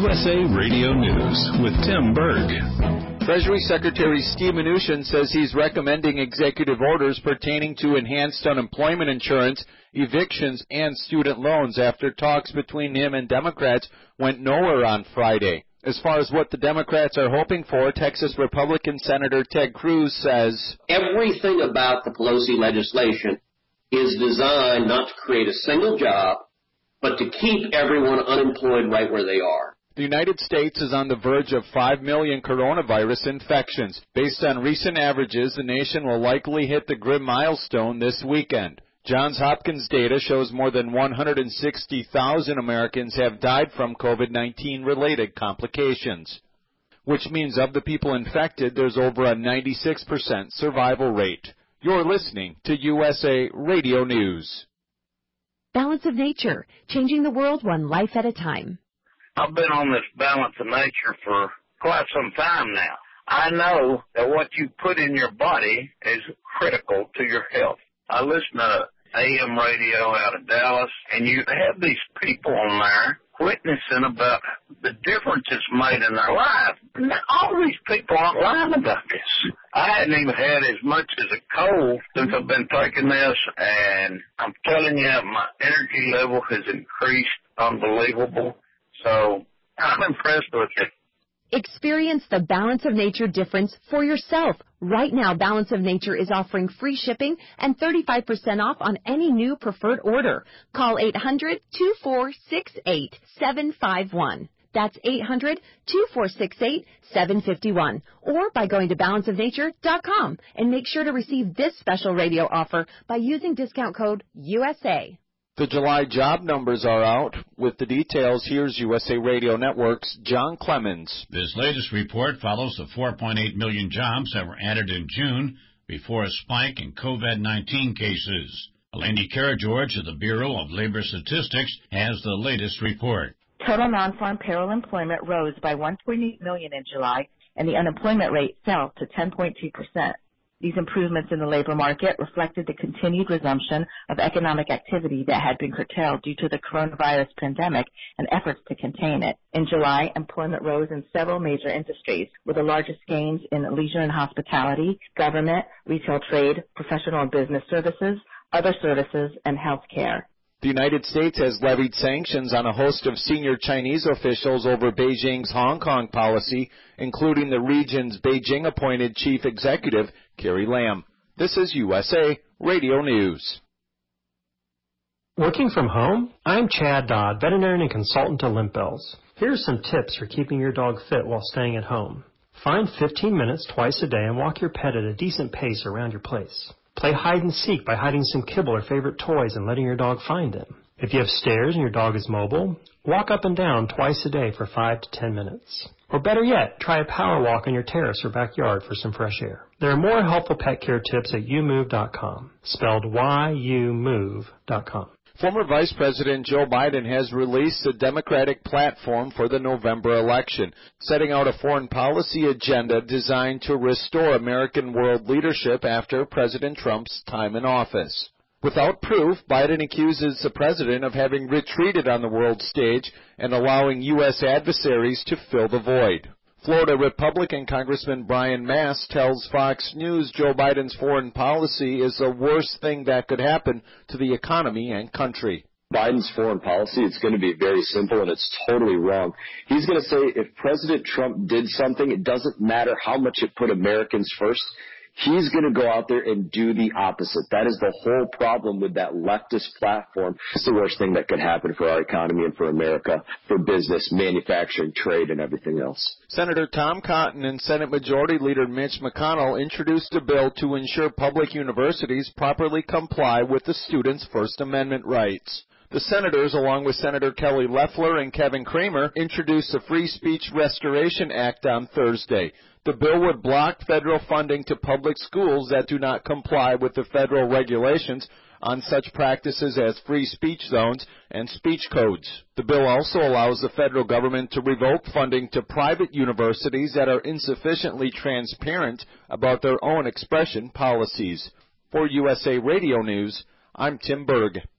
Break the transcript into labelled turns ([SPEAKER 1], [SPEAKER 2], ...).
[SPEAKER 1] USA Radio News with Tim Berg.
[SPEAKER 2] Treasury Secretary Steve Mnuchin says he's recommending executive orders pertaining to enhanced unemployment insurance, evictions, and student loans after talks between him and Democrats went nowhere on Friday. As far as what the Democrats are hoping for, Texas Republican Senator Ted Cruz says,
[SPEAKER 3] everything about the Pelosi legislation is designed not to create a single job, but to keep everyone unemployed right where they are.
[SPEAKER 2] The United States is on the verge of 5 million coronavirus infections. Based on recent averages, the nation will likely hit the grim milestone this weekend. Johns Hopkins data shows more than 160,000 Americans have died from COVID-19 related complications, which means of the people infected, there's over a 96% survival rate. You're listening to USA Radio News.
[SPEAKER 4] Balance of Nature, changing the world one life at a time.
[SPEAKER 5] I've been on this balance of nature for quite some time now. I know that what you put in your body is critical to your health. I listen to AM radio out of Dallas, and you have these people on there witnessing about the difference it's made in their life. All these people aren't lying about this. I hadn't even had as much as a cold since I've been taking this, and I'm telling you, my energy level has increased unbelievable. So I'm impressed with it.
[SPEAKER 4] Experience the Balance of Nature difference for yourself. Right now, Balance of Nature is offering free shipping and 35% off on any new preferred order. Call 800-2468-751. That's 800-2468-751. Or by going to balanceofnature.com and make sure to receive this special radio offer by using discount code USA.
[SPEAKER 2] The July job numbers are out. With the details, here's USA Radio Network's John Clemens.
[SPEAKER 6] This latest report follows the 4.8 million jobs that were added in June before a spike in COVID-19 cases. Eleni Karageorge of the Bureau of Labor Statistics has the latest report.
[SPEAKER 7] Total non-farm payroll employment rose by 1.8 million in July, and the unemployment rate fell to 10.2%. These improvements in the labor market reflected the continued resumption of economic activity that had been curtailed due to the coronavirus pandemic and efforts to contain it. In July, employment rose in several major industries, with the largest gains in leisure and hospitality, government, retail trade, professional and business services, other services, and health care.
[SPEAKER 2] The United States has levied sanctions on a host of senior Chinese officials over Beijing's Hong Kong policy, including the region's Beijing-appointed chief executive, Carrie Lam. This is USA Radio News.
[SPEAKER 8] Working from home? I'm Chad Dodd, veterinarian and consultant to Limp Bells. Here are some tips for keeping your dog fit while staying at home. Find 15 minutes twice a day and walk your pet at a decent pace around your place. Play hide and seek by hiding some kibble or favorite toys and letting your dog find them. If you have stairs and your dog is mobile, walk up and down twice a day for 5 to 10 minutes. Or better yet, try a power walk on your terrace or backyard for some fresh air. There are more helpful pet care tips at youmove.com, spelled youmove.com.
[SPEAKER 2] Former Vice President Joe Biden has released a Democratic platform for the November election, setting out a foreign policy agenda designed to restore American world leadership after President Trump's time in office. Without proof, Biden accuses the president of having retreated on the world stage and allowing U.S. adversaries to fill the void. Florida Republican Congressman Brian Mast tells Fox News Joe Biden's foreign policy is the worst thing that could happen to the economy and country.
[SPEAKER 9] Biden's foreign policy, it's going to be very simple, and it's totally wrong. He's going to say if President Trump did something, it doesn't matter how much it put Americans first. He's going to go out there and do the opposite. That is the whole problem with that leftist platform. It's the worst thing that could happen for our economy and for America, for business, manufacturing, trade, and everything else.
[SPEAKER 2] Senator Tom Cotton and Senate Majority Leader Mitch McConnell introduced a bill to ensure public universities properly comply with the students' First Amendment rights. The senators, along with Senator Kelly Loeffler and Kevin Cramer, introduced the Free Speech Restoration Act on Thursday. The bill would block federal funding to public schools that do not comply with the federal regulations on such practices as free speech zones and speech codes. The bill also allows the federal government to revoke funding to private universities that are insufficiently transparent about their own expression policies. For USA Radio News, I'm Tim Berg.